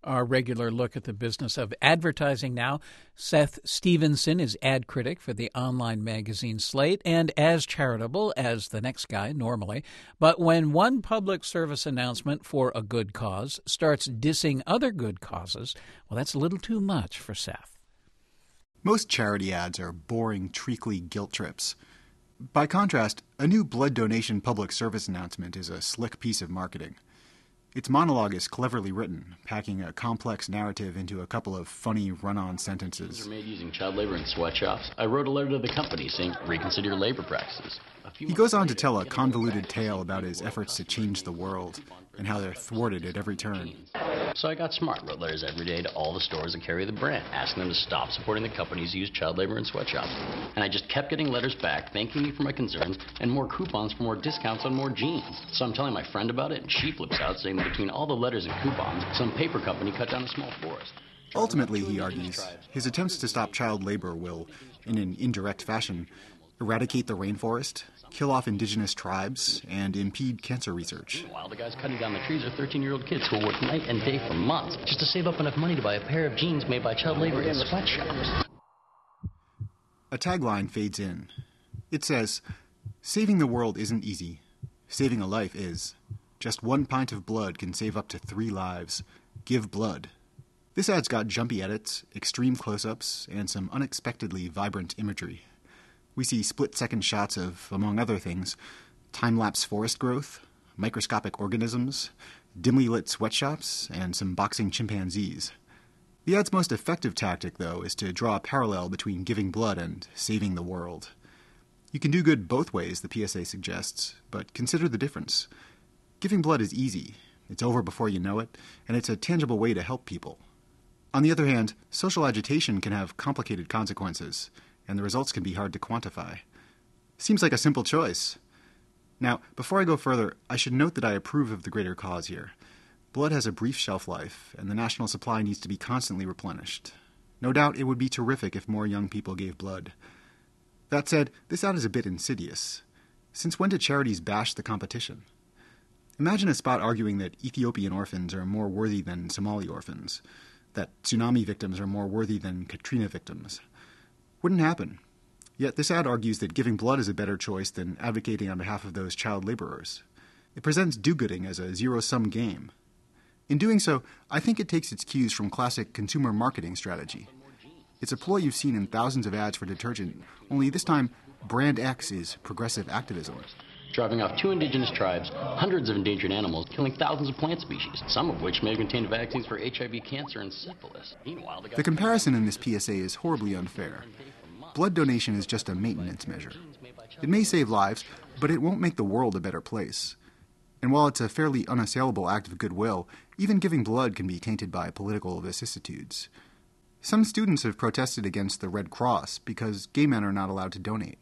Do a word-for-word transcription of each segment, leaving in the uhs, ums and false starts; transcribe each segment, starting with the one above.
Our regular look at the business of advertising now. Seth Stevenson is ad critic for the online magazine Slate and as charitable as the next guy normally. But when one public service announcement for a good cause starts dissing other good causes, well, that's a little too much for Seth. Most charity ads are boring, treacly guilt trips. By contrast, a new blood donation public service announcement is a slick piece of marketing. Its monologue is cleverly written, packing a complex narrative into a couple of funny run-on sentences. Are made using child labor in sweatshops. I wrote a letter to the company saying, reconsider your labor practices. He goes on to tell a convoluted tale about his efforts to change the world and how they're thwarted at every turn. So I got smart, wrote letters every day to all the stores that carry the brand, asking them to stop supporting the companies who use child labor in sweatshops. And I just kept getting letters back, thanking me for my concerns, and more coupons for more discounts on more jeans. So I'm telling my friend about it, and she flips out, saying that between all the letters and coupons, some paper company cut down a small forest. Ultimately, he argues, his attempts to stop child labor will, in an indirect fashion, eradicate the rainforest, kill off indigenous tribes, and impede cancer research. Meanwhile, the guys cutting down the trees are thirteen-year-old kids who will work night and day for months just to save up enough money to buy a pair of jeans made by child labor in sweatshops. A tagline fades in. It says, "Saving the world isn't easy. Saving a life is. Just one pint of blood can save up to three lives. Give blood." This ad's got jumpy edits, extreme close-ups, and some unexpectedly vibrant imagery. We see split-second shots of, among other things, time-lapse forest growth, microscopic organisms, dimly lit sweatshops, and some boxing chimpanzees. The ad's most effective tactic, though, is to draw a parallel between giving blood and saving the world. You can do good both ways, the P S A suggests, but consider the difference. Giving blood is easy, it's over before you know it, and it's a tangible way to help people. On the other hand, social agitation can have complicated consequences, and the results can be hard to quantify. Seems like a simple choice. Now, before I go further, I should note that I approve of the greater cause here. Blood has a brief shelf life, and the national supply needs to be constantly replenished. No doubt it would be terrific if more young people gave blood. That said, this ad is a bit insidious. Since when did charities bash the competition? Imagine a spot arguing that Ethiopian orphans are more worthy than Somali orphans, that tsunami victims are more worthy than Katrina victims. Wouldn't happen. Yet this ad argues that giving blood is a better choice than advocating on behalf of those child laborers. It presents do-gooding as a zero-sum game. In doing so, I think it takes its cues from classic consumer marketing strategy. It's a ploy you've seen in thousands of ads for detergent, only this time, Brand X is progressive activism. Driving off two indigenous tribes, hundreds of endangered animals, killing thousands of plant species, some of which may contain vaccines for H I V, cancer, and syphilis. Meanwhile, the, the comparison in this P S A is horribly unfair. Blood donation is just a maintenance measure. It may save lives, but it won't make the world a better place. And while it's a fairly unassailable act of goodwill, even giving blood can be tainted by political vicissitudes. Some students have protested against the Red Cross because gay men are not allowed to donate.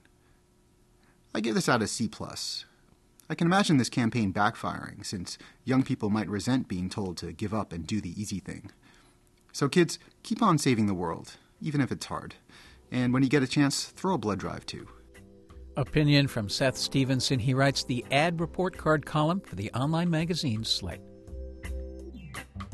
I give this out a C plus. I can imagine this campaign backfiring, since young people might resent being told to give up and do the easy thing. So kids, keep on saving the world, even if it's hard. And when you get a chance, throw a blood drive too. Opinion from Seth Stevenson. He writes the ad report card column for the online magazine Slate.